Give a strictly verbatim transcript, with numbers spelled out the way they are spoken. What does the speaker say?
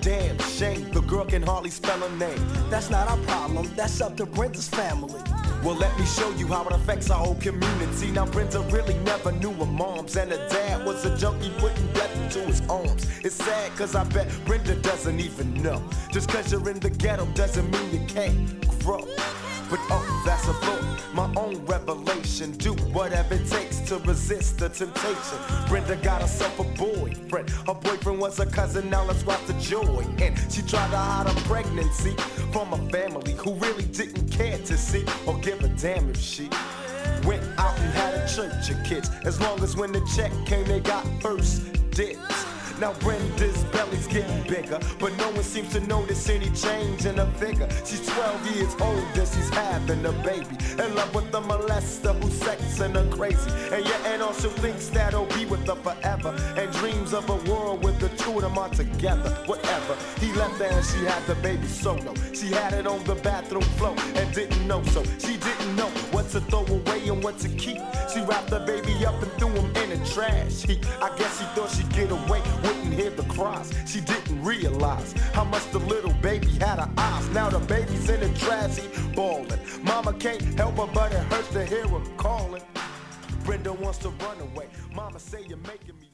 damn shame. The girl can hardly spell her name. That's not our problem, that's up to Brenda's family. Well, let me show you how it affects our whole community. Now, Brenda really never knew her moms, and her dad was a junkie putting death into his arms. It's sad, cause I bet Brenda doesn't even know. Just cause you're in the ghetto doesn't mean you can't grow. But oh, that's a thought, my own revelation. Do whatever it takes to resist the temptation. Brenda got herself a boyfriend. Her boyfriend was a cousin, now let's watch the joy. And she tried to hide her pregnancy from a family who really didn't care to see or give a damn if she went out and had a church of kids. As long as when the check came, they got first dibs. Now Brenda's belly's getting bigger, but no one seems to notice any change in her figure. She's twelve years old and she's having a baby, in love with a molester who's sexing her crazy. And your aunt also thinks that he'll be with her forever, and dreams of a world with the two of them are together. Whatever, he left her and she had the baby solo. She had it on the bathroom floor and didn't know, so she didn't know what to throw away and what to keep. She wrapped the baby up and threw him in the trash heap. I guess she thought she'd get away, wouldn't hear the cries. She didn't realize how much the little baby had her eyes. Now the baby's in the trash heap bawling. Mama can't help her, but it hurts to hear her calling. Brenda wants to run away. Mama say you're making me